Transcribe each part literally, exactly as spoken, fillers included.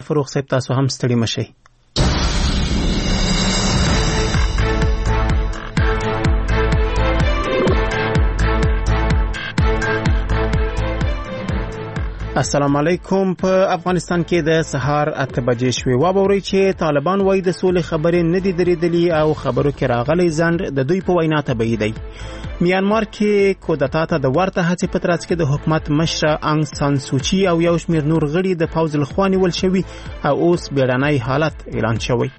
فروغ صاحب تاسو هم ستړي مشئ. السلام علیکم. په افغانستان کې د سهار اته بجې شوې. واورئ چې طالبان وایي د سولې خبرې نه دي درېدلې او خبرو کې راغلی ځنډ د دوی په وینا طبیعي دی. میانمار کې کودتا ته د ورته هڅې په ترڅ کې د حکومت مشره انګ سان سوچي او یو شمېر نور غړي د پوځ لخوا نیول شوي او اوس بیړنی حالت اعلان شوی.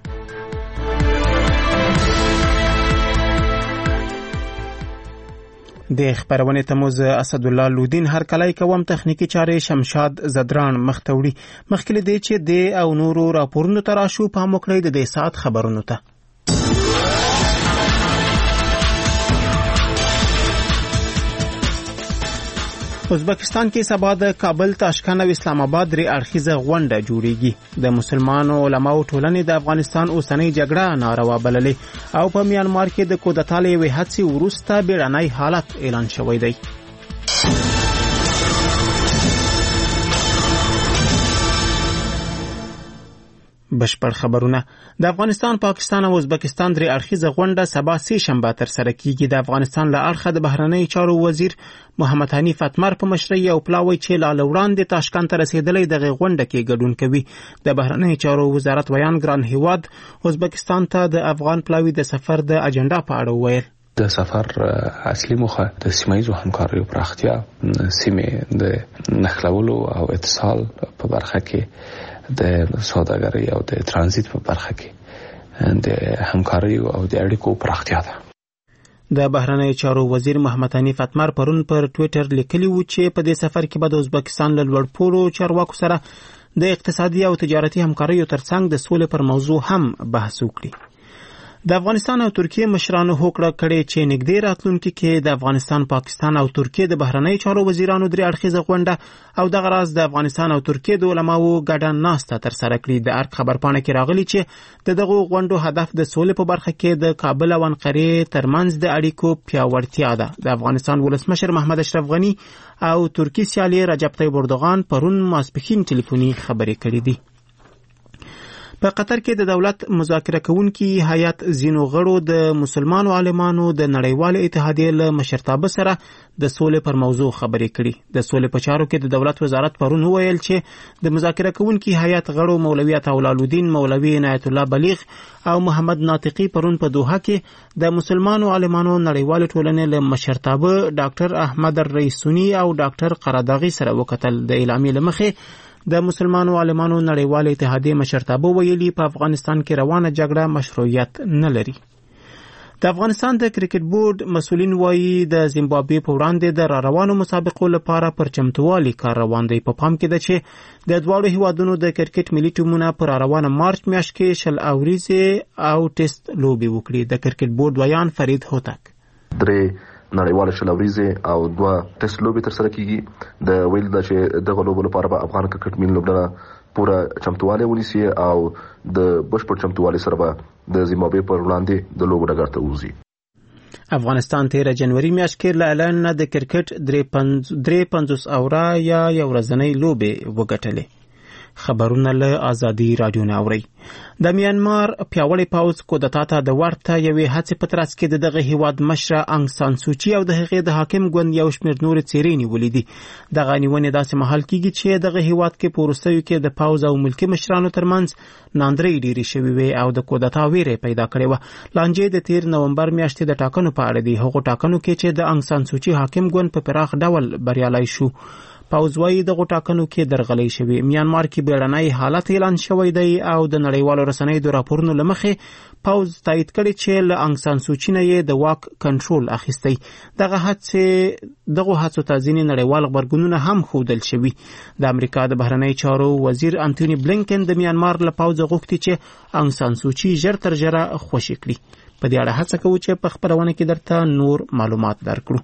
د خبرونه تموز اسد الله لودین هر کله کوم تخنیکی چارې شمشاد زدران مختوړي مخکې دی چې د او نورو راپورونو تراشو په موکړې د دې سات خبرونو ته. ازبکستان کې سبا د کابل، تاشکند او اسلام آباد درې اړخیزه غونډه جوړیږي. د مسلمانانو علماو ټولنې د افغانستان اوسنۍ جګړه ناروا بللې او په میانمار کې د کودتا له یوې هڅې وروسته بیړنی حالت اعلان شوی دی. بشپړ خبرونه. د افغانستان، پاکستان او ازبکستان درې اړخیزه غونډه سبا سه شنبه تر سره کیږي. د افغانستان له اړخه د بهرنی چارو وزیر محمد حنیف اتمر په مشرۍ او پلاوی چې لاله وړاندې تاشکند ته رسیدلې دغه غونډه کې ګډون کوي. د بهرنی چارو وزارت ویان ګران هیواد ازبکستان ته د افغان پلاوی د سفر د اجنډا په اړه وویل. د سفر اصلي موخه د سیمایي همکاریو پراختیا، سیمې د نښلولو او اتصال په برخه کې، د سوداګرۍ او د ترانزیت په برخه کې د همکارۍ او د اړیکو پراختیا ده. د بهرنی چارو وزیر محمد حنیف اتمر پرون پر ټوئیټر لیکلی و چې په دې سفر کې به د ازبکستان له لوړ پوړو چارواکو سره د اقتصادي او تجارتي همکاریو ترڅنګ د سولې پر موضوع هم بحث وکړي. د افغانستان او ترکیه مشرانو هوکړه کړې چې نږدې راتلونکي کې د افغانستان، پاکستان او ترکیه د بهرنی چارو وزیرانو درې اړخیزه غونډه او دغه راز د افغانستان او ترکیه د علماو ګډه ناسته تر سره کړي. د ارګ خبرپاڼه کې راغلي چې د دغه غونډو هدف د سولې په برخه کې د کابل او انقرې ترمنځ د اړیکو پیاوړتیا ده. د افغانستان ولسمشر محمد اشرف غنی او ترکی سیالي رجب طیب اردوغان پرون ماسپښین ټلیفوني خبرې کړې دي. په قطر کې د دولت مذاکره کوونکي هیئت ځینو غړو د مسلمانو عالمانو د نړیوال اتحادیې له مشرتابه سره د سولې پر موضوع خبرې کړي. د سولې په چارو کې د دولت وزارت پرون وویل چې د مذاکره کوونکي هیئت غړو مولوي عطاالدین، مولوي عنایت الله بلیغ او محمد ناطقي پرون په دوحه کې د مسلمانو عالمانو نړیوال ټولنې له مشرتابه ډاکټر احمد الرئیسونی او ډاکټر قراداغي سره وکتل. د اعلامیې له مخې د مسلمانو عالمانو نړیوال اتحادیې مشرتابه ویلي په افغانستان کې روانه جګړه مشروعیت نه لري. د افغانستان د کرکټ بورډ مسولین وایي د زیمبابوې په وړاندې د را روانو مسابقو لپاره پر چمتووالي کار روان دی. په پام کې ده چې د دواړو هیوادونو د کرکټ ملي ټیمونه پر روانه مارچ میاشت کې شل اوریزې او ټیسټ لوبې وکړي. د کرکټ بورډ ویان فرید هوتک درې نړیواله شل اوریزې او دوه ټیسټ لوبې تر سره کیږي. د ویل دا چې دغه لوبو لپاره به افغان کرکټ ملي لوبډله پوره چمتووالی ونیسي او د بشپړ چمتووالي سره به د زیمبابوې پر وړاندې د لوبو ډګر ته ووځي. افغانستان تیره جنوري میاشت کې له اعلان نه د کرکټ درې پنځوس اوره یا یو ورځنۍ لوبې وګټلې. خبرونه له آزادي رادیو نه اوري. د میانمار پیاوړی پوځ کودتا ته د ورته یوې هڅې په ترڅ کې د دغه هیواد مشره انګ سان سوچي او د هغې د حاکم ګوند یو شمېر نورې څېرې نیولې دي. دغه نیونې داسې مهال کېږي چې دغه هیواد کې په وروستیو کې د پوځ او ملکي مشرانو ترمنځ ناندرۍ ډېرې شوې وې او د کودتا ویره پیدا کړې وه. لانجې د تیر نومبر میاشتې د ټاکنو په اړه دي. هغو ټاکنو کې چې د انګ سان سوچي حاکم ګوند په پراخ ډول بریالی شو. پوځ وايي دغه ټاکنو کې درغلۍ شوې. میانمار کې بیړنی حالت اعلان شوی دی او د نړیوالو رسنیو د راپورونو له مخې پوځ تایید کړي چې له انګ سان سوچي نه یې د واک کنټرول اخیستی. دغه هڅې دغه هڅو ته ځینې نړیوال غبرګونونه هم ښودل شوي. د امریکا د بهرنی چارو وزیر انټوني بلینکن د میانمار له پوځه غوښتي چې انګ سان سوچي ژر تر ژره خوشي کړي. په دې اړه هڅه کوو چې په خپرونه کې درته نور معلومات درکړو.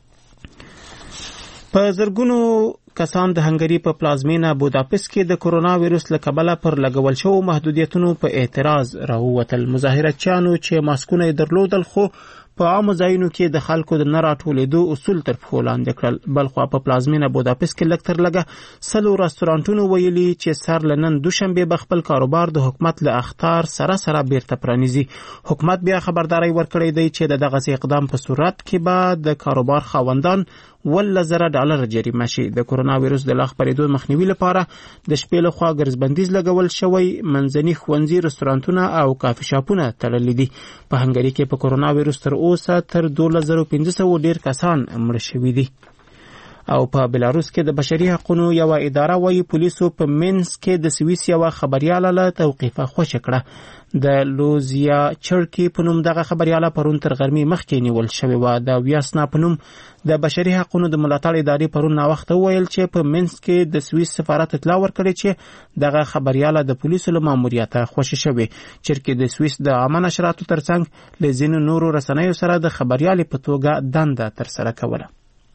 په زرګونو کسان د هنګري په پلازمینه بوداپست کې د کرونا وایرس له کبله پر لګول شوو محدودیتونو په اعتراض راووتل. مظاهرچیانو چې ماسکونه یې درلودل خو په عامو ځایونو کې د خلکو د نه راټولېدو اصول تر پښو لاندې کړل. بلخوا په پلازمینه بوداپست کې لږ تر لږه سلو رستورانټونو ویلي چې سر له نن دوشنبې به خپل کاروبار د حکومت له اخطار سره سره بیرته پرانیزي. حکومت بیا خبرداری ورکړی دی چې د دغسې اقدام په صورت کې به د کاروبار خاوندان ولس زره ډالر جریمه شي. د کورونا ویروس د لا خپرېدو مخنیوي لپاره د شپې لخوا ګرځبندیز لګول شوی. منځني ښوونځي، رستورانتونه او کافي شاپونه تړلي دي. په هنګري کې په کورونا ویروس تر اوسه تر دولس زره پنځه سوه ډېر کسان مړه شوي دي. او په بلاروس کې د بشري حقوقو یو اداره وايي پولیسو په مینس کې د سویس یو خبرياله له توقیفه خوشی کړه. د لوزیا چرکی په نوم دغه خبرياله پرون تر غرمې مخکې نیول شوې و. د ویاسنا په نوم د بشري حقوقو د ملاتړ ادارې پرون ناوخته ویل چې په مینس کې د سویس سفارت اطلاع ورکړي چې دغه خبرياله د پولیسو له ماموریته خوشی شوې. چرکی د سویس د عامه نشراتو ترڅنګ له ځینو نورو رسنیو سره د خبريالې په توګه دنده ترسره کوله.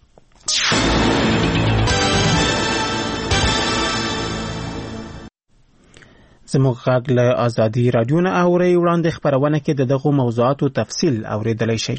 زموږ غږ له ازادي راډیو نه اورئ. وړاندې خپرونه کې د دغو موضوعاتو تفصیل اورېدلی شئ.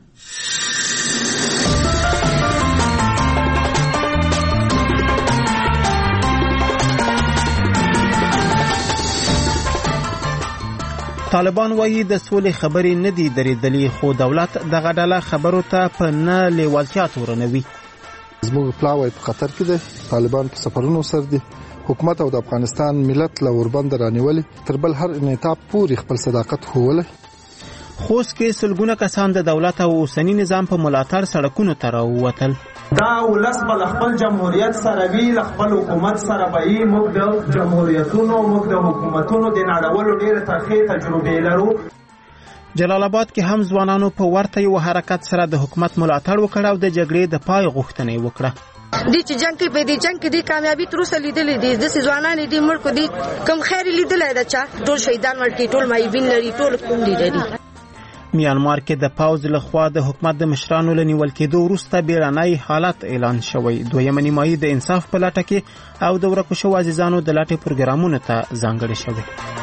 طالبان وایي د سولې خبرې نه دي درېدلې، خو دولت دغه ډله خبرو ته په نه لیوالتیا تورنوي. زموږ پلاوی په خطر کې دی. طالبان په سفرونو سر دي. حکومت او د افغانستان ملت له اوربند رانیولې تر بل هر انعطاف پورې خپل صداقت ښوولی. خوست کې سلګونه کسان د دولت او اوسني نظام په ملاتړ سړکونو ته راووتل. دا ولس به خپل جمهوریت سره وی له خپل حکومت سره به یې موږ د جمهوریتونو موږ د حکومتونو د نړولو ډېرې ترخې تجربې لرو. جلال آباد کې هم ځوانانو په ورته یو حرکت سره د حکومت ملاتړ وکړ او د جګړې د پای غوښتنه یې وکړه. دي چې جنگ کې په دې جنگ کې د کامیابی تر اوسه لیدلې دي. د ځوانانو دي مړ کو دي کم خیر لیدلې ده چې ټول شهیدان ورکی ټول مایبین لري ټول کوم دي لري. میانمار کې د پاوز لخوا د حکومت د مشرانو له نیول کېدو وروسته بیړنی حالت اعلان شوی. دویمه نیمایي د انصاف په لټه کې او د ورکو شوو عزیزانو د لټې پروګرامونو ته ځانګړې شوی.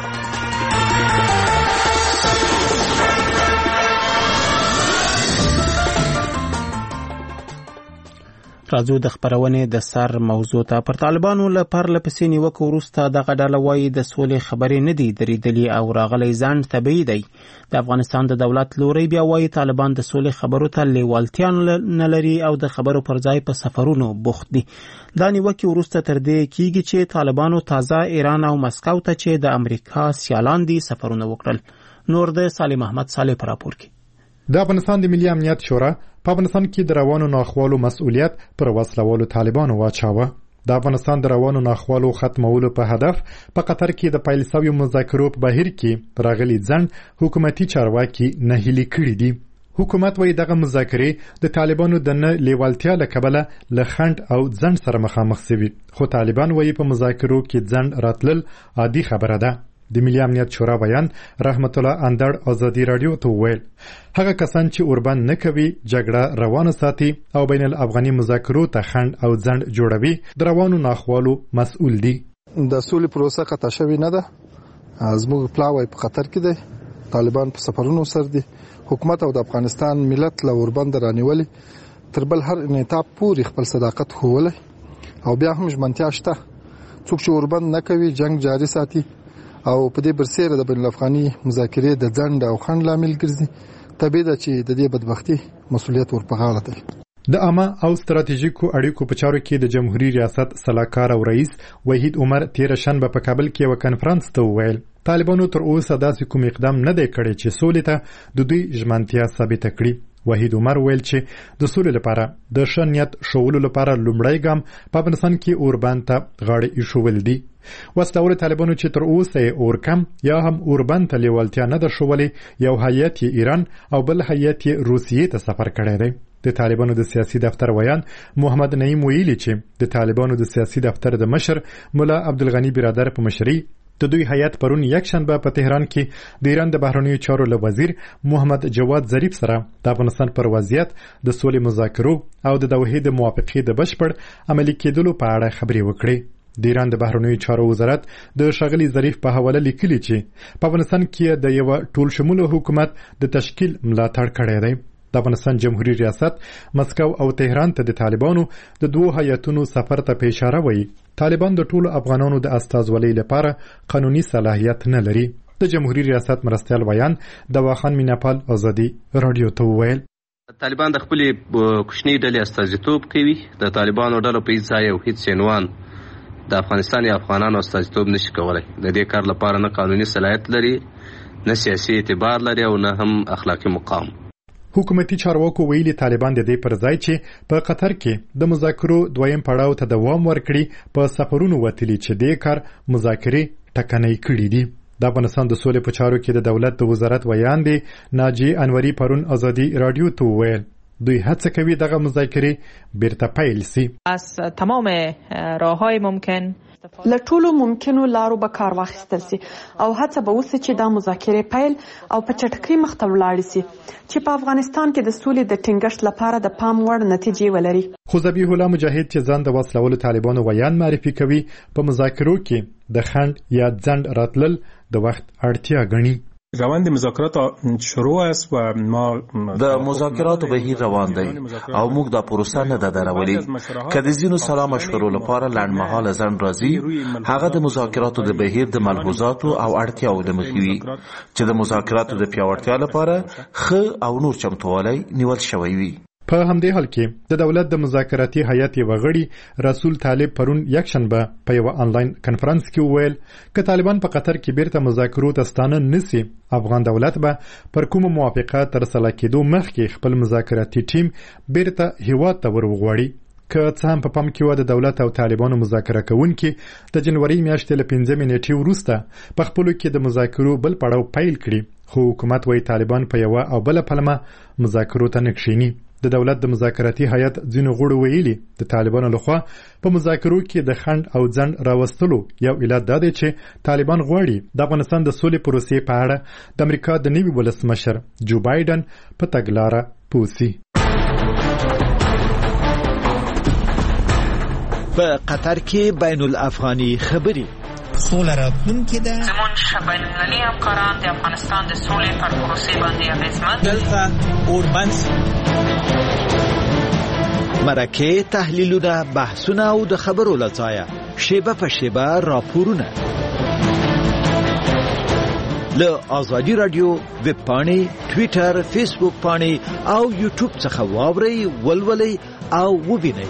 راځو د خبرونې د سر موضوع ته. پر طالبانو له پرله پسې نیوکو وروسته دغه ډله وایي د سولې خبرې نه دي درېدلې او راغلی ځنډ طبیعي دی. د افغانستان د دولت لوري بیا وایي طالبان د سولې خبرو ته لیوالتیا نه لري او د خبرو پر ځای په سفرونو بوخت دي. دا نیوکې وروسته تر دې کیږي چې طالبانو تازه ایران او مسکو ته چې د امریکا سیالان دي سفرونه وکړل. نور د سالم احمد صالح پر راپور کې. د افغانستان د ملي امنیت شورا په افغانستان کې د روانو ناخوالو مسؤلیت پر وسلوالو طالبانو واچاوه. د افغانستان د روانو ناخوالو ختمولو په هدف په قطر کې د پیل شویو مذاکرو په بهیر کې راغلي ځنډ حکومتي چارواکي نهیلي کړي دي. حکومت وايي دغه مذاکرې د طالبانو د نه لیوالتیا له کبله له خنډ او ځنډ سره مخامخ شوي، خو طالبان وايي په مذاکرو کې ځنډ راتلل عادي خبره ده. د ملي امنیت شورا بیان رحمت الله اندړ ازادي رادیو ته وویل هغه کسان چې اوربند نه کوي جګړه روانه ساتي او بین الافغاني مذاکرو ته خنډ او ځنډ جوړوي د روانو ناخوالو مسؤل دي. د سولې پروسه قطع شوې نه ده. زموږ پلاوی په خطر کې دی. طالبان په سفرونو سر دي. حکومت او د افغانستان ملت له اوربند رانیولې تر بل هر انعطاف پورې خپل صداقت ښوولی او بیا هم ژمنتیا شته. څوک چې اوربند نه کوي جنگ جاري ساتي او په دې برسېره د بین الافغاني مذاکرې د ځنډ او خنډ لامل ګرځي. طبیعي ده چې د دې بدبختي مسؤلیت ور په غاړه دی. د عامه او ستراتیژیکو اړیکو په چارو کې د جمهوریت ریاست سلاکار او رئیس وحید عمر تیر شنبه په کابل کې یو کنفرانس ته وویل طالبانو تر اوسه داسې کوم اقدام نه دی کړی چې سولې ته د دوی ژمنتیا ثابته کړي. وحید عمر ویل چې د سولې لپاره د ښه نیت ښوولو لپاره لومړی ګام په افغانستان کې اوربند ته غاړه ایښودل دي. وسلوال طالبانو چې تر اوسه یې اورکم یا هم اوربند ته لیوالتیا نه درښولې، یو هیئت یې ایران او بل هیئت یې روسیې ته سفر کړی دی. د طالبانو د سیاسي دفتر ویان محمد نعیم ویلي چې د طالبانو د سیاسي دفتر د مشر مولا عبدالغنی برادر په مشرۍ د دوی هیئت پرون یک شنبه په تهران کې د ایران د بهرنیو چارو له وزیر محمد جواد ظریف سره د افغانستان پر وضعیت د سولې مذاکرو او د دوحې د موافقې د بشپړ عملي کېدلو په اړه خبرې وکړې. د ایران د بهرنیو چارو وزارت د ښاغلي ظریف په حواله لیکلي چې په افغانستان کې د یو ټول شموله حکومت د تشکیل ملاتړ کړی دی. د افغانستان جمهوریت ریاست مسکو او تهران ته د طالبانو د دوو هیاتونو سفر ته په اشاره وایي طالبان د ټولو افغانانو د استازولۍ لپاره قانوني صلاحیت نه لري. د جمهوریت ریاست مرستیال ویان دواخان میناپال ازادي رادیو ته وویل طالبان د خپلې کوچنۍ ډلې استازیتوب کوي. د طالبانو ډلو په هیڅ ځای او هیڅ عنوان د افغانستان یا افغانانو استازیتوب نشي کولی. د دې کار لپاره نه قانوني صلاحیت لري، نه سیاسي اعتبار لري او نه هم اخلاقي مقام. حکومتي چارواکو ویلي طالبان د دې پر ځای چې په قطر کې د مذاکرو دویم پړاو ته دوام ورکړي په سفرونو وتلي چې دې کار مذاکرې ټکنۍ کړي دي. د افغانستان د سولې په چارو کې د دولت د وزارت ویان دی ناجی انوري پرون ازادي رادیو ته وویل دوی هڅه کوي دغه مذاکرې بیرته پیل سي. از تمام راههای ممکن له ټولو ممکنو لارو به کار واخیستل سي او هڅه به وسي چې دا مذاکرې پیل او په چټکۍ مخ ته ولاړ سي چې په افغانستان کې د سولې د ټینګښت لپاره د پام وړ نتیجې ولري. خو ذبیح الله مجاهد چې ځان د وسلولو طالبانو ویان معرفي کوي په مذاکرو کې د خنډ یا ځنډ راتلل د وخت اړتیا ګڼي. روند مذاکرات شروع است و ما د مذاکراتو بهیر روان دی او موږ دا پروسه نه ده درولې. که د ځینو سلا مشورو لپاره لنډمهاله ځنډ راځي هغه د مذاکراتو د بهیر د ملحوظاتو او اړتیاو د مخې وي چې د مذاکراتو د پیاوړتیا لپاره ښه او نور چمتووالی نیول شوی وي. په همدې حال کې د دولت د مذاکراتي هیئت یو غړي رسول طالب پرون یکشنبه په یو آنلاین کنفرانس کې وویل چې طالبان په قطر کې بیرته مذاکرو ته ستانه نسی افغان دولت به پر کوم موافقه تر سره کېدو مخکې خپل مذاکراتي ټیم بیرته هیواد ته ورغواړي. که څه هم په پام کې و د دولت او طالبانو مذاکره کوونکي د جنوري میاشتې له پنځمې نیټې وروسته په خپلو کې د مذاکرو بل پړاو پیل کړي خو حکومت وايي طالبان په یوه او بله پلمه مذاکرو ته نه کښیني. د دولت د مذاکراتي هیئت ځینو غړو ویلي د طالبانو لخوا په مذاکرو کې د خنډ او ځنډ راوستلو یو علت دا دی چې طالبان غواړي د افغانستان د سولې پروسې په اړه د امریکا د نوي ولسمشر جو بایدن په تګلاره پوه سي. په قطر کې بین الافغاني خبري سوله راتلونکې ده. زمونږ بین المللي همکاران د افغانستان د سولې پر پروسې باندې اغېزمن دلته اوربند مرکه تحلیلونه بحثونه او د خبرو لځایه شیبه په شیبه راپورونه له آزادي رادیو ویب پاڼې ټویټر فیسبوک پاڼې او یوټیوب څخه واورئ ولولئ او ووینئ.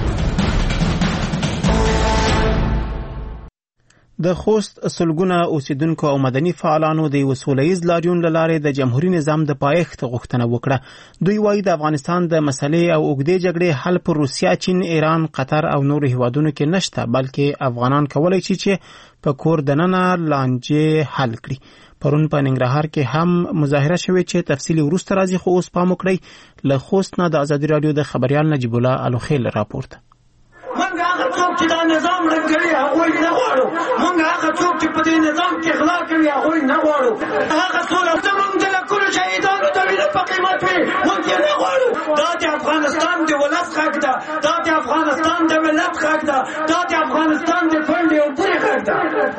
د خوست سلګونه اوسیدونکو او مدني فعالانو د وسولهییز لاریون له لارې د جمهوریت نظام د پایښت غوښتنه وکړه. دوی وایي د افغانستان د مسلې او اوږدې جګړې حل پر روسیا، چین، ایران، قطر او نورو هیوادونو کې نشته، بلکې افغانان کولی شي چې په کور دننه لانجې حل کړي. پرون په ننګرهار کې هم مظاهره شوې چې تفصیلي وروسته راځي، خو اوس پام وکړئ. له خوست نه د ازادي رادیو د خبریال نجیب الله الوخیل راپورته. چې دا نظام رنګړي هغوی نه غواړو، موږ هغه څوک چې په دې نظام کې غلا کوي هغوی نه غواړو. هغه سوله زموږ د لکونو شهیدانو د وینو په قیمت وي موږ یې نه غواړو. دا د افغانستان د ولس حق ده، دا د افغانستان د ملت حق ده، دا د افغانستان د کونډې او پورې حق ده.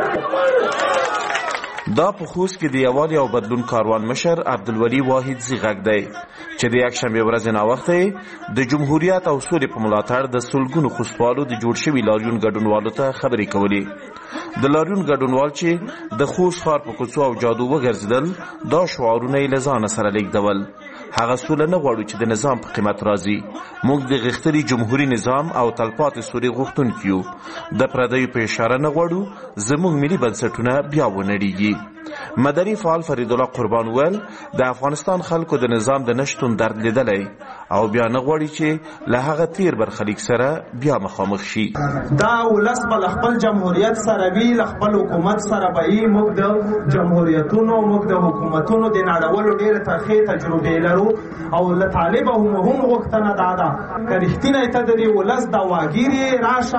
دا په خوست کې د یووالي او بدلون کاروان مشر عبدالولي واحد زی غږ دی چې د یکشنبې ورځې ناوخته د جمهوریت او سولې په ملاتړ د سلګونو خوستوالو د جوړ شوي لاریون ګډونوالو ته خبرې کولې. د لاریون ګډونوال چې د خوست ښار په کوڅو او جادو وګرځېدل دا شعارونه یې له ځانه سره لیږدول. هغه سوله نه غواړو چې د نظام په قیمت راځي. موږ د غښتلي جمهوري نظام او تلپاتې سولې غوښتونکي یو. د پردیو په اشاره نه غواړو زموږ ملي بنسټونه بیا ونړېږي. مدني فعال فرید الله قربان ویل د افغانستان خلکو د نظام د نشتون درد لیدلی او بیا نه غواړي چې له هغه تیر برخلیک سره بیا مخامخ شي. دا ولس به خپل جمهوریت سره وي، خپل حکومت سره به وي. موږ د جمهوریتونو موږ د حکومتونو د نړولو ډېرې ترخې تجربې لرو او له طالبه هم هم غوښتنه دا ده که رښتینی ته د دې ولس دا واګیر یې راشه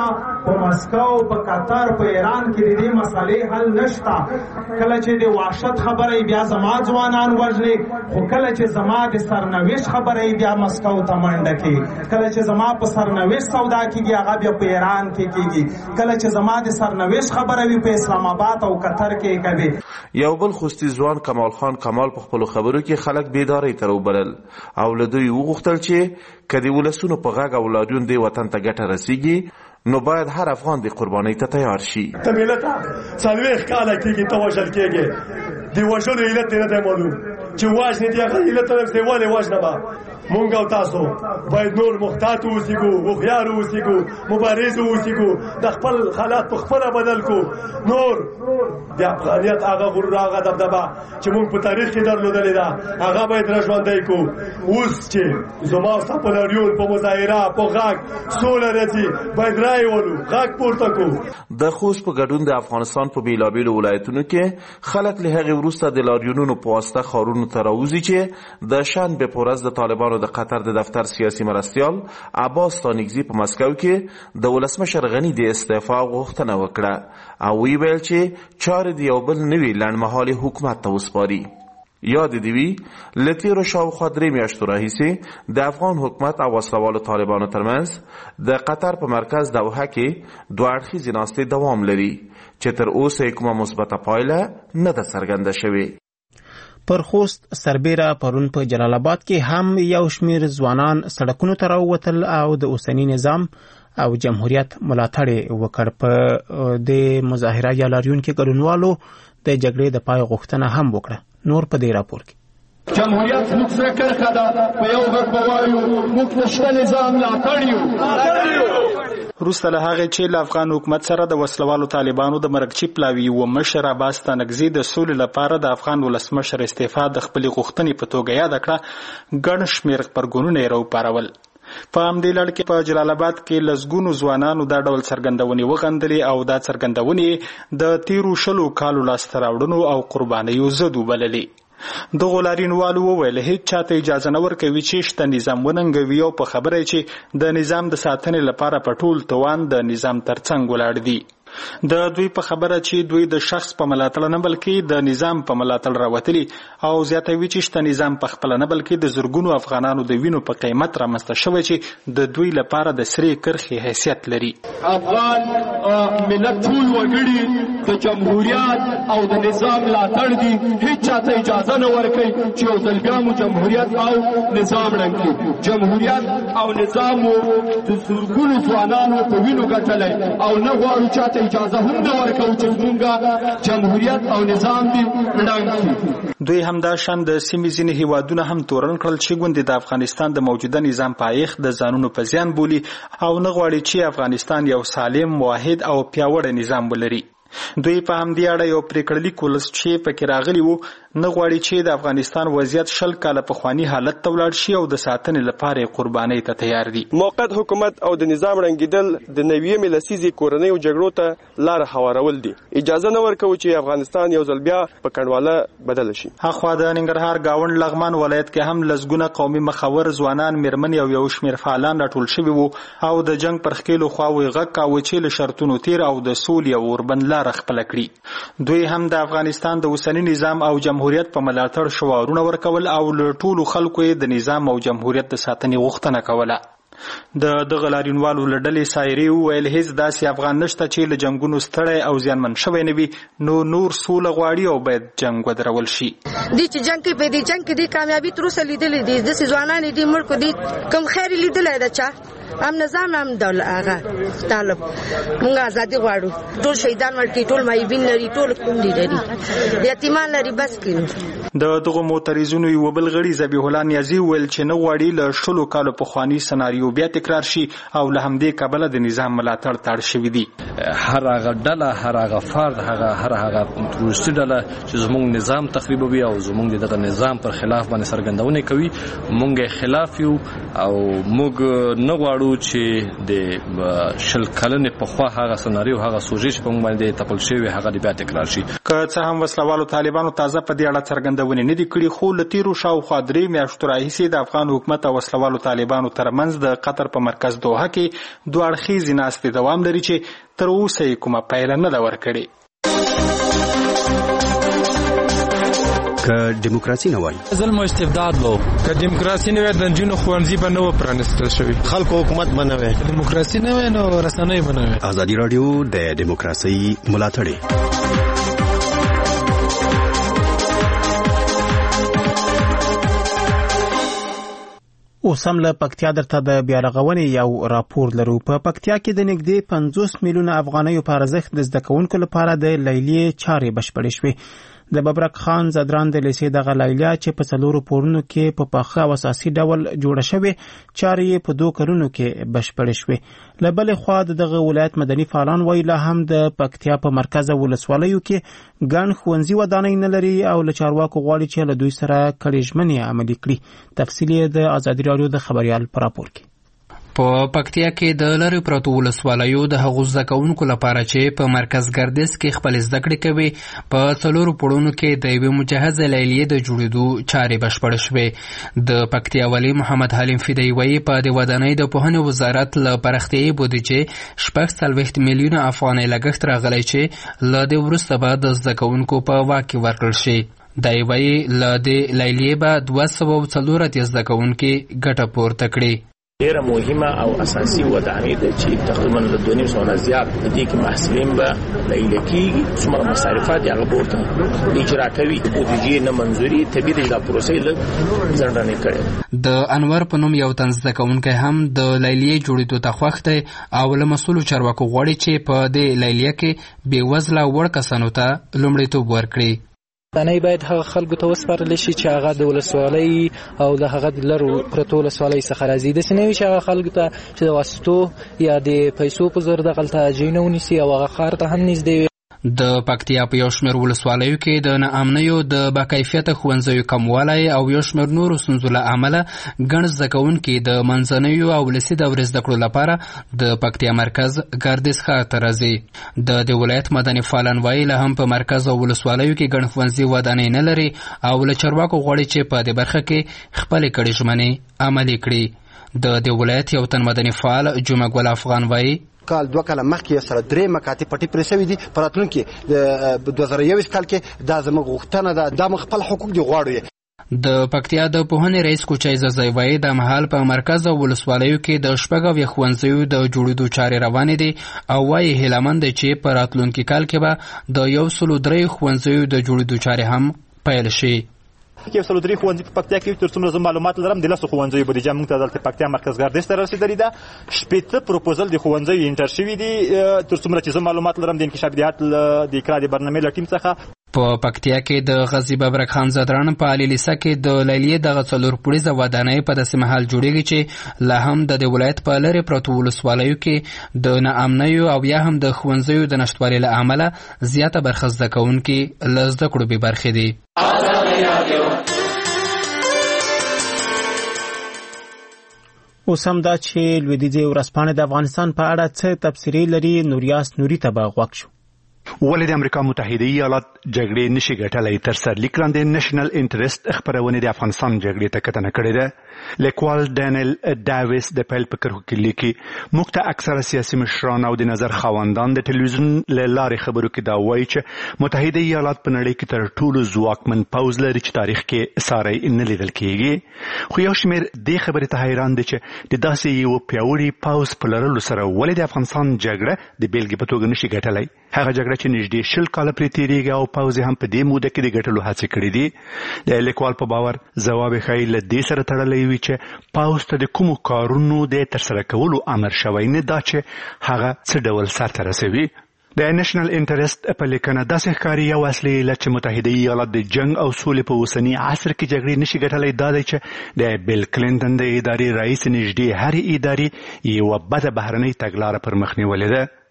په مسکو په قطر په ایران کې د دې مسالې حل نشته. کله چې د وحشت خبره بیا زما ځوانان وژني، خو کله چې زما د سرنوشت خبره بیا مسکو ته منډه کوي. کله چې زما په سرنوشت سودا کېږي هغه بیا په ایران کې کېږي. کله چې زما د سرنوشت خبره وي په اسلام آباد او قطر کې کوي. یو بل خوستي ځوان کمال خان کمال په خپلو خبرو کې خلک بیدارۍ ته راوبلل او له دوی وغوښتل چې که د ولسونو په غږ او لاریون دې وطن ته ګټه رسیږي نو باید هر افغان د قربانۍ ته تیار شي. ته ملت څلوېښت کاله کېږي ته وژل کېږي، د وژلو علت دې نه دی معلوم چې وژنې دې هغه علت طرف دی ولې وژنه به. مونږ او تاسو باید نور محتاط اوسېږو، هوښیار اوسېږو، مبارز اوسېږو، د خپل حالات په خپله بدل کو. نور د افغانیت هغه غرور هغه دبدبه چې مونږ په تاریخ کې درلودلې ده هغه باید را ژوندی کو. اوس چې زما ستا په لاریون په مظاهره په غږ سوله راځي باید رایې ولو، غږ پورته کو. د خوست په ګډون د افغانستان په بېلابېلو ولایتونو کې خلک له هغې وروسته د لاریونونو په واسطه ښارونو ته راوځي چې د شنبې په ورځ د طالبانو د قطر د دفتر سیاسي مرستیال عباس ستانکزي په مسکو کې د ولسمشر غني د استعفا غوښتنه وکړه او ویې ویل چې چارې د یو بل نوي لنډمهالي حکومت ته وسپاري. یاد دې وي له تېرو شاوخوا درې میاشتو راهیسې د افغان حکومت او وسلوالو طالبانو ترمنځ د قطر په مرکز دوحه کې دوه اړخیزې ناستې دوام لري چې تر اوسه کومه مثبته پایله نه ده څرګنده شوې. پر خوست سربیره پرون په جلال آباد کې هم یو شمیر ځوانان سړکونو ته راووتل او د اوسني نظام او جمهوریت ملاتړ وکړ. په د مظاهره یا لاریون کې ګډونوالو د جګړې د پای غوښتنه هم وکړه. نور په دې راپور کې جمهوریت موږ سره کرخه ده په یو غږ به وایو موږ د شته نظام ملاتړ یو. وروسته له هغې چې له افغان حکومت سره د وسلوالو طالبانو د مرګچي پلاوي و مشر عباس ستانکزي د سولې لپاره د افغان ولسمشر استعفا د خپلې غوښتنې په توګه یاده کړه، ګڼ شمېر غبرګونونه یې راوپارول. په همدې لړ کې په جلال آباد کې لسګونو ځوانانو دا ډول څرګندونې وغندلې او دا څرګندونې د تیرو شلو کالو لاسته راوړنو او قربانیو ضد وبللې. دغو لاریونوالو وویل هیڅ چاته اجازه نه ورکوي چې شته نظام وننګوي او په خبره چې د نظام د ساتنې لپاره په ټول توان د نظام ترڅنګ ولاړ دي. د دوی په خبره چې دوی د شخص په ملاتړ نه بلکې د نظام په ملاتړ راوتلي او زیاتوي چې شته نظام په خپله نه بلکې د زرګونو افغانانو د وینو په قیمت رامنځته شوی چې د دوی لپاره د سرې کرښې حیثیت لري. افغان ملت ټول وګړي د جمهوریت او د نظام ملاتړ دي، هیڅ چاته اجازه نه ورکوي چې یو ځل بیا مو جمهوریت او نظام ړنګ کړي. جمهوریت او نظام مو د زرګونو ځوانانو په وینو ګټلی او نه غواړو چاته اجازه هم نه ورکوو چې زموږ جمهوریت او نظام دې ړنګ کړي. دوی همدا شان د سیمې ځینې هیوادونه هم تورن کړل چې ګوندې د افغانستان د موجوده نظام پایښت د ځانونو په زیان بولي او نه غواړي چې افغانستان یو سالم، واحد او پیاوړی نظام ولري. دوی په همدې اړه یو پریکړه لیک ولس چې پکې راغلی وو نه غواړي چې د افغانستان وضعیت شل کاله پخواني حالت ته ولاړ شي او د ساتنې لپاره قربانۍ ته تیار دي. موقت حکومت او د نظام ړنګېدل د نویمې لسیزې کورنیو جګړو ته لاره هوارول دي. اجازه نه ورکوو چې افغانستان یو ځل بیا په کنډواله بدل شي. اخوا د ننګرهار گاوند لغمان ولایت کې هم لسګونه قومي مخور ځوانان، میرمنې او یو شمېر فعالان راټول شوي وو او د جنګ پر ښکېلو خواوې غږ کاوه چې له شرطونو تیر او د سولې او اوربند لاره خپله کړي. دوی هم د افغانستان د اوسني نظام او جمهوریت په ملاتړ شعارونه ورکول او له ټولو خلکو یې د نظام او جمهوریت د ساتنې غوښتنه کوله. د دغه لاریونوالو له ډلې سایرې وویل هیڅ داسې افغان نشته چې له جنګونو ستړی او زیانمن شوی نه وي، نو نور سوله غواړي او باید جنګ ودرول شي. دې چې جنګ کې په دې جنګ کې دې کامیابي تر اوسه لیدلې دي، داسې ځوانان دې مړ کو دي کوم خیر لیدلی ده چا هم نظام هم دول هغه طالب موږ ازادي غواړو. ټول شهیدان ورکړي، ټول مایبین لري، ټول کونډې لري، یتیمان لري، بس کړي. د دغو معترضینو یو بل غړي ذبیح الله نیازي ویل چې نه غواړي له شلو کالو پخواني سناریو بیا تکرار شي او له همدې کبله د نظام ملاتړ ته اړ شوي دي. هر هغه ډله، هر هغه فرد، هغه هر هغه تروریستي ډله چې زموږ نظام تخریبوي او زموږ دغه نظام پر خلاف باندې څرګندونې کوي، موږ خلاف یو او موږ نه غواړو غواړو چې د شل کلنې پخوا هغه سناریو هغه سوژې چې په موږ باندې تپل شوی هغه بیا تکرار شي. که څه هم وسلوالو طالبانو تازه په دې اړه څرګندونې نه دي کړې، خو له تیرو شاوخوا درې میاشتو راهیسې د افغان حکومت او وسلوالو طالبانو ترمنځ د قطر په مرکز دوحه کې دوه اړخیزې ناستې دوام لري چې تر اوسه یې کومه پایله نه ده ورکړې. که دیموکراسي نه وای، ظلم او استبداد وو. که دیموکراسي نه وای، د نجونو ښوونځي به نه و پرانیستل شوي. خلکو حکومت به نه وای. دیموکراسي نه وای نو رسنۍ به نه وای. ازادي راډیو د دیموکراسي ملاتړ. اوس هم له پکتیا درته د بیا رغونې یو راپور لرو. په پکتیا کې د نږدې پنځوس میلیونه افغانیو په ارزښت د زده کوونکو لپاره د لیلیې چارې بشپړې شوې. د ببرک خان زدران د لیسې دغه لیلیه چې په څلورو پورونو کې په پاخه او اساسي ډول جوړه شوې، چارې یې په دوه کلونو کې بشپړې شوې. له بلې خوا د دغه ولایت مدني فعالان وایي لا هم د پکتیا په مرکز ولسوالیو کې ګڼ ښوونځي ودانۍ نه لري او له چارواکو غواړي چې له دوی سره کړې ژمنې عملي کړي. تفصیل یې د ازادي راډیو د خبریال په راپور کې. په پکتیا کې د لری پروتو ولسوالیو د هغو زده کوونکو لپاره چې په مرکز ګردیز کې خپل زده کړې کوي په څلورو پړونو کې د یوې مجهزه لیلیې د جوړېدو چارې بشپړې شوې. د پکتیا والي محمد حلیم فدایي وایي په دې ودانۍ د پوهنې وزارت له پراختیایي بودیجې شپږ څلوېښت میلیونه افغانۍ لګښت راغلی چې له دې وروسته به د زده کوونکو په واک کې ورکړل شي. دی وایي له دې لیلیې به دوه سوه څلور اتیا زده کوونکي ګټه پورته کړي. ډیره مهمه او اساسي ودانۍ ده چې تقریبا له دوه نیم سوه زیات د دې کې محصلین به لیلیه کېږي. څومره مصارفات یې هغه پورته اجرا کوي، بودیجې نه منظوري طبیعي ده چې دا پروسې لږ ځنډنې کړې. د انور په نوم یو تن زده کوونکی هم د لیلیې جوړېدو ته خوښ دی او له مسؤلو چارواکو غواړي چې په دې لیلیه کې بېوزله وړ کسانو ته لومړیتوب ورکړي. ودانۍ باید هغه خلکو ته وسپارل شي چې هغه د ولسوالۍ او د هغه د لرو پرتو ولسوالۍ څخه راځي. داسې نه وي چې هغه خلکو ته چې د واسطو یا د پیسو په زور دغلته ځایونه ونیسي او هغه ښار ته هم نږدې وي. د پکتیا په یو شمېر ولسوالیو کې د ناامنیو د باکیفیته ښوونځیو کموالی او یو شمېر نورو ستونزو له امله ګڼ زده کوونکي د منځنیو او ولسي دورې زده کړو لپاره د پکتیا مرکز ګردیز ښار ته راځي. د دې ولایت مدني فعالان وایي لا هم په مرکز او ولسوالیو کې ګڼ ښوونځي ودانۍ نه لري او له چارواکو غواړي چې په دې برخه کې خپلې کړې ژمنې عملي کړي. د دې ولایت یو تن مدني فعال جمعه ګل افغان وایي کال دوه کاله مخکې سره درې مکاتب پټې پرې شوي دي. په راتلونکي د دوه زره یوویشت کال کې دا زموږ غوښتنه ده، دا موږ خپل حقوق دي غواړو. د پکتیا د پوهنې رئیس کوچای زازی وایي د مهال په مرکز او ولسوالیو کې د شپږ اویا ښوونځیو د جوړېدو چارې روانې دي او وایي هیلهمند دی چې په راتلونکي کال کې به د یو سلو درې ښوونځیو د جوړېدو چارې هم پیل شي. کې یو سل درې ښوونځي په پکتیا کې تر څومره زه معلومات لرم د لسو ښوونځیو بودیجه موږ ته دلته پکتیا مرکز ګردیز ته رسېدلې ده. شپېته پروپوزل د ښوونځیو انټر شوي دي تر څومره چې زه معلومات لرم د انکشاف دیات د اقرا د برنامې له ټیم څخه. په پکتیا کې د غازی ببرک خان زدران په علي لیسه کې د لیلیې دغه څلور پوړیزه ودانۍ په داسې مهال جوړېږي چې لا هم د دې ولایت په لرې پرتو ولسوالیو کې د ناامنیو او یا هم د ښوونځیو د نشتوالي له امله زیاته برخه زده کوونکي له زده کړو بې برخې دي. اوس هم دا چې لویدیځې ورځپاڼې د افغانستان په اړه څه تبصرې لري، نوریاس نوري ته به غوږ شو. ولې د امریکا متحده ایالات جګړې نشي ګټلی تر سرلیک لاندې نېشنل انټرست خپرونې د افغانستان جګړې ته کتنه کړې ده. لیکوال ډانیل ډاویس د پیل په کرښو کې لیکي موږ ته اکثره سیاسي مشران او د نظر خاوندان د ټلویزیون له لارې خبرو کې دا وایي چې متحده ایالات په نړۍ کې تر ټولو ځواکمن پوځ لري چې تاریخ کې ساری نه لیدل کېږي. خو یو شمېر دې خبرې ته حیران دي چې د داسې یو پیاوړي پوځ په لرلو سره ولې د افغانستان جګړه د بیلګې په توګه نشي ګټلی. هغه جګړه چې نږدې شل کاله پرې تېرېږي او پوځ هم په دې موده کې د ګټلو هڅې کړې دي. د لیکوال په باور ځواب یې ښایي له دې سره تړلی وي چې پوځ ته د کومو کارونو د ترسره کولو امر شوی نه دا چې هغه څه ډول سرته رسوي. د نېشنل انټرست په لیکنه داسې ښکاري یو اصلي علت چې متحده ایالات د جنگ او سولې په اوسني عصر کې جګړې نشي ګټلی دا دی چې د بیل کلینټن د ادارې رئیس نږدې هرې ادارې یوه بده بهرنۍ تګلاره پر مخ نیولې ده.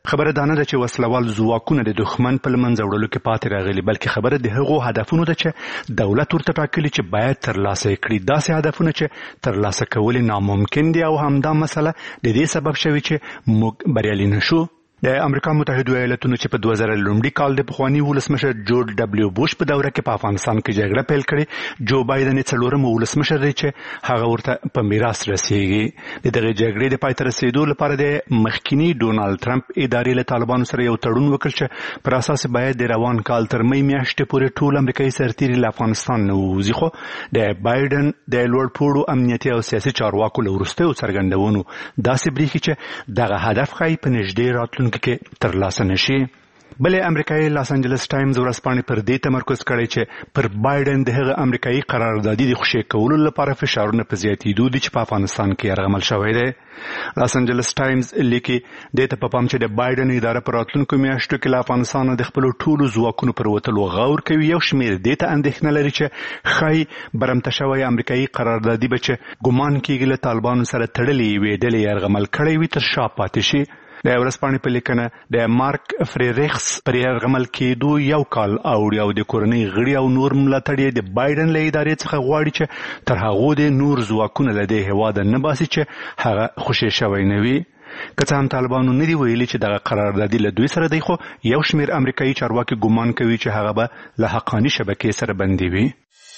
خبره دا نه ده چې وسلوال ځواکونه د دښمن په له منځه وړلو کې پاتې راغلي، بلکې خبره د هغو هدفونو ده چې دولت ورته ټاکلي چې باید ترلاسه یې کړي. داسې هدفونه چې ترلاسه کول ناممکن دي او همدا مسله د دې سبب شوي چې موږ بریالي نشو. د امریکا متحده ایالاتونو چې په دوه زره لومړي کال د پخواني ولسمشر جورج ډبلیو بوش په دوره کې په افغانستان کې جګړه پیل کړې، جو بایدن یې څلورم ولسمشر دی چې هغه ورته په میراث رسیږي. د دغې جګړې د پای ته رسېدو لپاره د مخکینی ډونالډ ټرمپ ادارې له طالبانو سره یو تړون وکړ چې پر اساس باید د روان کال تر می میاشتې پورې ټول امریکایي سرتیري له افغانستان نه ووځي، خو د بایدن د لوړپوړو امنیتي او سیاسي چارواکو له وروستیو څرګندونو داسې برېښي چې دغه هدف ښایي په نږدې راتلونکي کې ترلاسه نشي. بلې امریکایي لاس انجلس ټایمز ورځپاڼې پر دې تمرکز کړی چې پر بایدن د هغه امریکایي قراردادي د خوشې کولو لپاره فشارونه په زیاتېدو دي چې په افغانستان کې یرغمل شوی دی. لاس انجلس ټایمز لیکي دې ته په پام چې د بایدن اداره په راتلونکو میاشتو کې له افغانستانه د خپلو ټولو ځواکونو پر وتلو غور کوي. یو شمېر دې ته اندېښنه لري چې ښایي برمته شوی امریکایي قراردادي به چې ګمان کېږي له طالبانو سره تړلې یوې ډلې یرغمل کړی وي تر شا پاتې شي. د ورځپاڼې په لیکنه د مارک فریریخس پر یرغمل کېدو یو کال اوړي او د کورنۍ غړي او نور ملاتړي د بایدن له ادارې څخه غواړي چې تر هغو د نور ځواکونه له دې هېواده نه باسي چې هغه خوشې شوی نه وي. که څه هم طالبانو نه دي ویلي چې دغه قراردادي له دوی سره دی، خو یو شمېر امریکایي چارواکي ګمان کوي چې هغه به له حقاني شبکې سره بندي وي.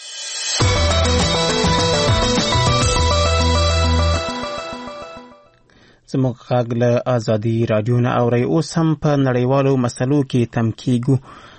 زموږ غږ له ازادي راډیو نه اورئ. اوس هم په نړیوالو مسلو کې تم کیږو.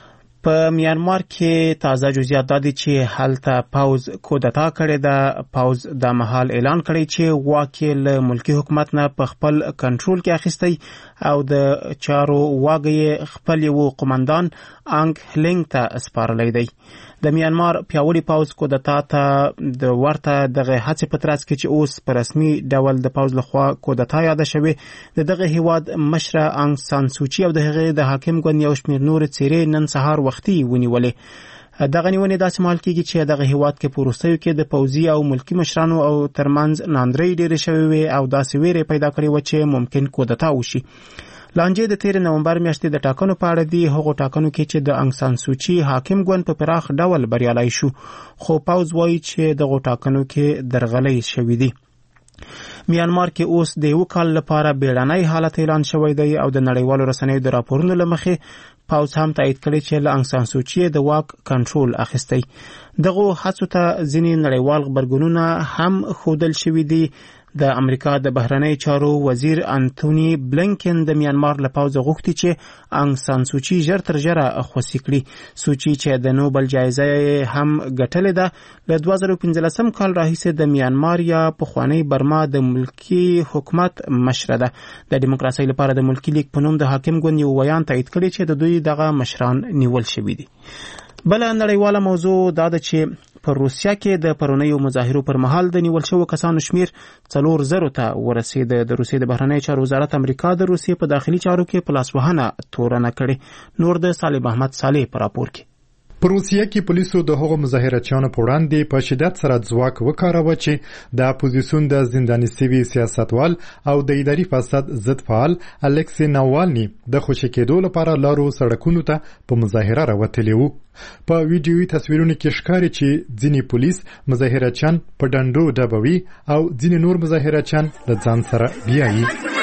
په میانمار کې تازه جزئیات دا دي چې هلته پوځ کودتا کړې ده. پوځ دا مهال اعلان کړی چې واک یې له ملکي حکومت نه په خپل کنټرول کې اخیستی او د چارو واګه یې خپل یو قومندان انګ هلینګ ته سپارلی دی. د میانمار پیاوړي پوځ کودتا ته د ورته دغه هڅې په ترڅ کې چې اوس په رسمي ډول د پوځ لخوا کودتا یاده شوې، د دغه هیواد مشره انګ سان سوچي او د هغې د حاکم ګوند یو شمېر نورې څېرې نن سهار وختي ونیولې. دغه نیونې داسې مهال کېږي چې دغه هیواد کې په وروستیو کې د پوځي او ملکي مشرانو او ترمنځ ناندرۍ ډېرې شوې وې او داسې ویرې پیدا کړې وه چې ممکن کودتا وشي. لانجې د تیر نومبر میاشتې د ټاکنو په اړه دي. هغو ټاکنو کې چې د انګ سان سوچي حاکم ګوند په پراخ ډول بریالی شو، خو پوځ وایي چې دغو ټاکنو کې درغلۍ شوې دي. میانمار کې اوس د یو کال لپاره بیړنی حالت اعلان شوی دی او د نړیوالو رسنیو د راپورونو له مخې پوځ هم تایید کړی چې له انګ سان سوچي د واک کنټرول اخیستی. دغو هڅو ته ځینې نړیوال غبرګونونه هم ښودل شوي دي. د امریکا د بهرنۍ چارو وزیر انتوني بلنکن د میانمار له پوځه غوښتي چې انګ سان سوچي ژر تر ژره خوسي کړي. سوچي چې د نوبل جایزه هم ګټلې ده، له دوه زره پنځلسم کال راهیسې د میانمار یا پخوانۍ برما د ملکي حکومت مشره ده. د دیموکراسۍ لپاره د ملکي لیگ په نوم د حاکم ګوند یو ویان تایید کړی چې د دوی دغه مشران نیول شوي دي. بله نړیواله موضوع دا ده چې په روسیا کې د پرونیو مظاهرو پر مهال د نیول شوو کسانو شمیر څلور زرو ته ورسېده. د روسیې د بهرنۍ چارو وزارت امریکا د روسیې په داخلي چارو کې په لاسوهنه تورنه کړې. نور د صالح احمد صالح په راپور کې. په روسیه کې پولیسو د هغو مظاهرچیانو په وړاندې په شدت سره ځواک وکاراوه چې د اپوزیسیون د زنداني سوي سیاستوال او د اداري فساد ضد فعال الکسی ناوالني د خوشي کېدو لپاره لارو سړکونو ته په مظاهره راوتلي وو. په ویډیوي تصویرونو کې ښکاري چې ځینې پولیس مظاهرچیان په ډنډو ډبوي او ځینې نور مظاهرچیان له ځان سره بیایي.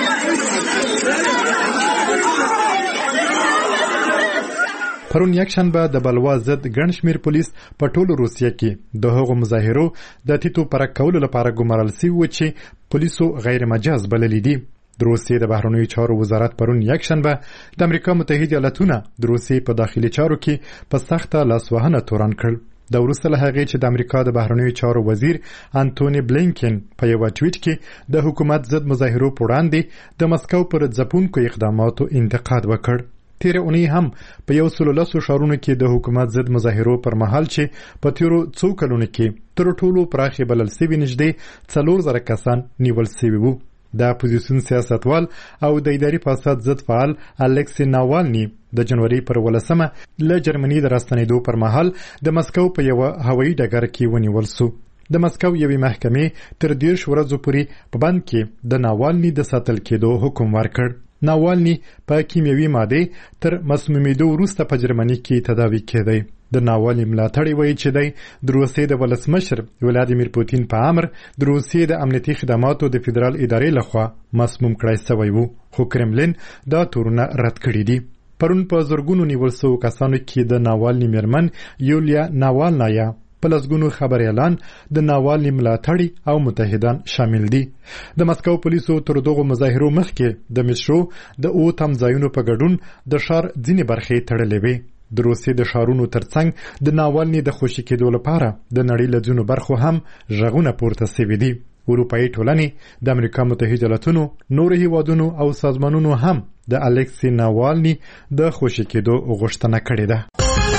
پرون یکشنبه د بلوا ضد ګڼ شمېر پولیس په ټولو روسیه کې د هغو مظاهرو د تیتو پرک کولو لپاره ګمارل سوي وو چې پولیسو غیر مجاز بللي دي. د روسیې د بهرنیو چارو وزارت پرون یکشنبه د امریکا متحده ایالاتونه د روسیې په داخلي چارو کې په سخته لاسوهنه تورن کړل. د وروسته له هغې چې د امریکا د بهرنیو چارو وزیر انتوني بلینکن په یوه ټویټ کې د حکومت ضد مظاهرو په وړاندې د مسکو پر ځپونکو اقداماتو انتقاد وکړ. تیره اونۍ هم په یو سلو لسو ښارونو کې د حکومت ضد مظاهرو پر مهال چې په تیرو څو کلونو کې تر ټولو پراخې بلل سوي نږدې څلور زره کسان نیول سوي وو. د اپوزیسیون سیاستوال او د اداري فساد ضد فعال الکسی ناوالني د جنوري پر ولسمه له جرمني د راستنېدو پر مهال د مسکو په یوه هوایي ډګر کې ونیول سو. د مسکو یوې محکمې تر دېرش ورځو پورې په بند کې د ناوالني د ساتل کېدو حکم ورکړ. ناوالني په کیمیاوي ماده تر مسمومیدو وروسته په جرمني کې تداوي کېدی. د ناوالني ملاتړی وایي چې دی د روسیې د ولسمشر ولادیمیر پوتین په امر د روسیې د امنیتي خدماتو د فدرال ادارې لخوا مسموم کړی شوی و، خو کرملین دا تورونه رد کړي دي. پرون په زرګونو نیول شوو کسانو کې د ناوالني میرمن یولیا ناوالنایا په لسګونو خبریالان د ناوالني ملاتړي او متحدان شامل دي. د مسکو پولیسو تر دغو مظاهرو مخکې د مترو د اوه تم ځایونو په ګډون د ښار ځینې برخې تړلې وې. د روسیې د ښارونو ترڅنګ د ناوالني د خوشي کېدو لپاره د نړۍ له ځینو برخو هم غږونه پورته سوي دي. اروپایي ټولنې د امریکا متحده ایالاتونو نورو هیوادونو او سازمانونو هم د الکسی ناوالني د خوشي کېدو غوښتنه کړې ده.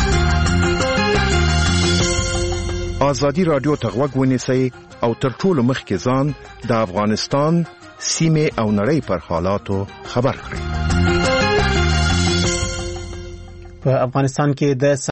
آزادي رادیو ته غوږ ونیسئ او تر ټولو مخکې ځان د افغانستان سیمې او نړۍ پر حالاتو خبر کړئ. په افغانستان کې د